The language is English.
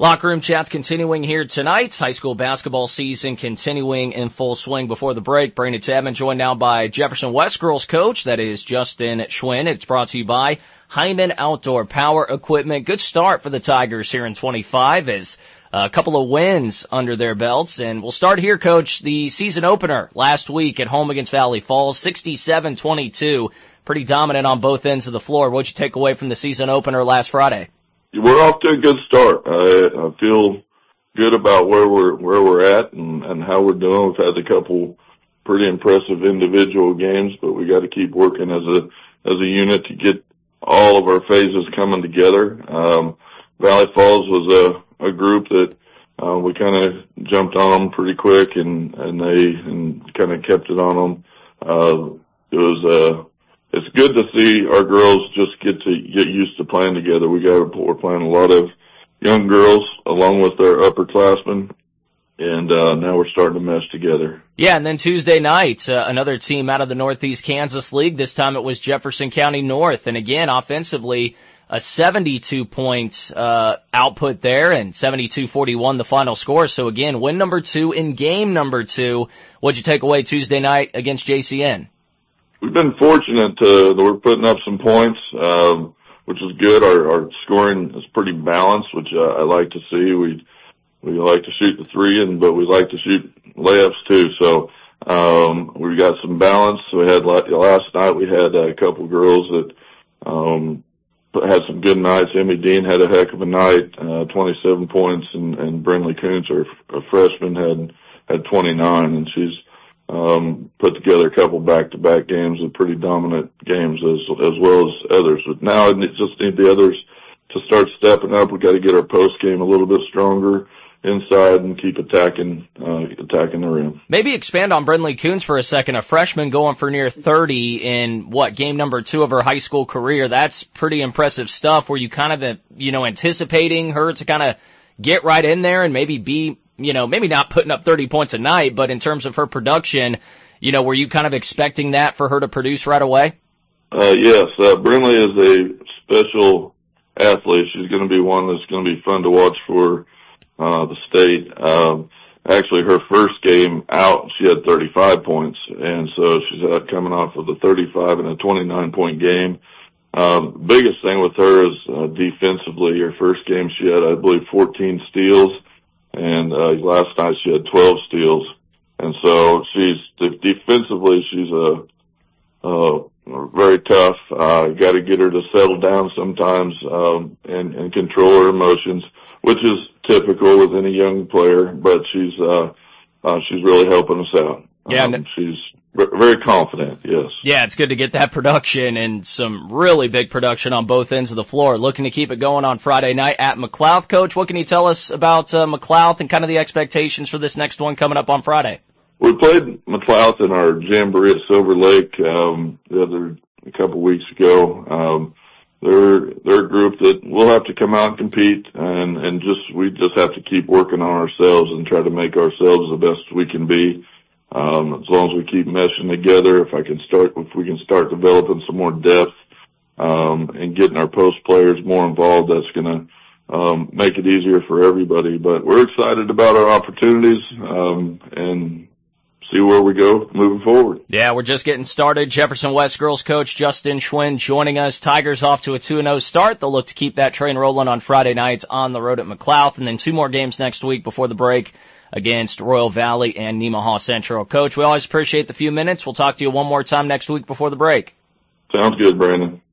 Locker room chats continuing here tonight. High school basketball season continuing in full swing before the break. Brandon Chapman joined now by Jefferson West girls coach, that is Justin Schwinn. It's brought to you by Hyman Outdoor Power Equipment. Good start for the Tigers here in 25 as a couple of wins under their belts. And we'll start here, Coach. The season opener last week at home against Valley Falls, 67-22. Pretty dominant on both ends of the floor. What'd you take away from the season opener last Friday? We're off to a good start. I feel good about where we're at and how we're doing. We've had a couple pretty impressive individual games, but we got to keep working as a unit to get all of our phases coming together. Valley Falls was a group that we kind of jumped on them pretty quick and kind of kept it on them. It's good to see our girls just get used to playing together. We're playing a lot of young girls along with their upperclassmen, and now we're starting to mesh together. Yeah, and then Tuesday night, another team out of the Northeast Kansas League. This time it was Jefferson County North, and again, offensively, a 72-point output there, and 72-41 the final score. So again, win number 2 in game number 2. What'd you take away Tuesday night against JCN? We've been fortunate that we're putting up some points, which is good. Our scoring is pretty balanced, which I like to see. We like to shoot the three, but we like to shoot layups too. So we got some balance. We had last night. We had a couple girls that had some good nights. Emmy Dean had a heck of a night, 27 points, and Brinley Koontz, a freshman, had 29, and she's put together a couple back-to-back games with pretty dominant games as well as others. But now it just need the others to start stepping up. We got to get our post game a little bit stronger inside and keep attacking the rim. Maybe expand on Brinley Koontz for a second. A freshman going for near 30 in game number 2 of her high school career. That's pretty impressive stuff. Were you kind of anticipating her to kind of get right in there and maybe be maybe not putting up 30 points a night, but in terms of her production, were you kind of expecting that for her to produce right away? Yes. Brinley is a special athlete. She's going to be one that's going to be fun to watch for the state. Actually, her first game out, she had 35 points, and so she's coming off of the 35 and a 29-point game. Biggest thing with her is defensively. Her first game, she had, I believe, 14 steals. And last night she had 12 steals, and so defensively she's very tough. Got to get her to settle down sometimes and control her emotions, which is typical with any young player. But she's really helping us out. Yeah, she's very confident, yes. Yeah, it's good to get that production and some really big production on both ends of the floor. Looking to keep it going on Friday night at McLouth. Coach, what can you tell us about McLouth and kind of the expectations for this next one coming up on Friday? We played McLouth in our jamboree at Silver Lake a couple weeks ago. They're a group that we'll have to come out and compete, and we just have to keep working on ourselves and try to make ourselves the best we can be. As long as we keep meshing together, if we can start developing some more depth, and getting our post players more involved, that's going to make it easier for everybody. But we're excited about our opportunities, and see where we go moving forward. Yeah, we're just getting started. Jefferson West girls coach Justin Schwinn joining us. Tigers off to a 2-0 start. They'll look to keep that train rolling on Friday nights on the road at McLouth, and then 2 more games next week before the break against Royal Valley and Nemaha Central. Coach, we always appreciate the few minutes. We'll talk to you one more time next week before the break. Sounds good, Brandon.